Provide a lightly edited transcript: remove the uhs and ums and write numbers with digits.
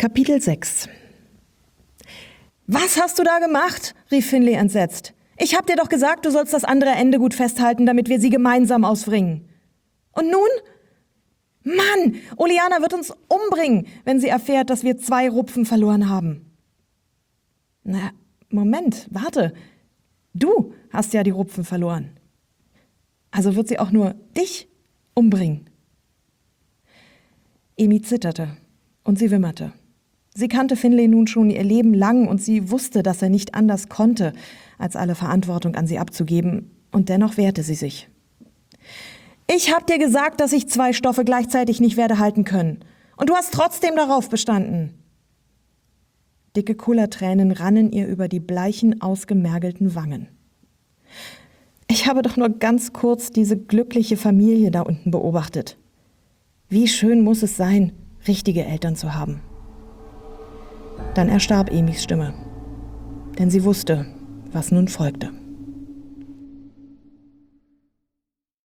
Kapitel 6. »Was hast du da gemacht?« rief Finlay entsetzt. »Ich hab dir doch gesagt, du sollst das andere Ende gut festhalten, damit wir sie gemeinsam auswringen.« »Und nun?« »Mann, Oleana wird uns umbringen, wenn sie erfährt, dass wir 2 Rupfen verloren haben.« »Na, Moment, warte. Du hast ja die Rupfen verloren. Also wird sie auch nur dich umbringen.« Emi zitterte und sie wimmerte. Sie kannte Finlay nun schon ihr Leben lang und sie wusste, dass er nicht anders konnte, als alle Verantwortung an sie abzugeben, und dennoch wehrte sie sich. »Ich hab dir gesagt, dass ich 2 Stoffe gleichzeitig nicht werde halten können. Und du hast trotzdem darauf bestanden.« Dicke Kullertränen rannen ihr über die bleichen, ausgemergelten Wangen. »Ich habe doch nur ganz kurz diese glückliche Familie da unten beobachtet. Wie schön muss es sein, richtige Eltern zu haben.« Dann erstarb Emis Stimme, denn sie wusste, was nun folgte.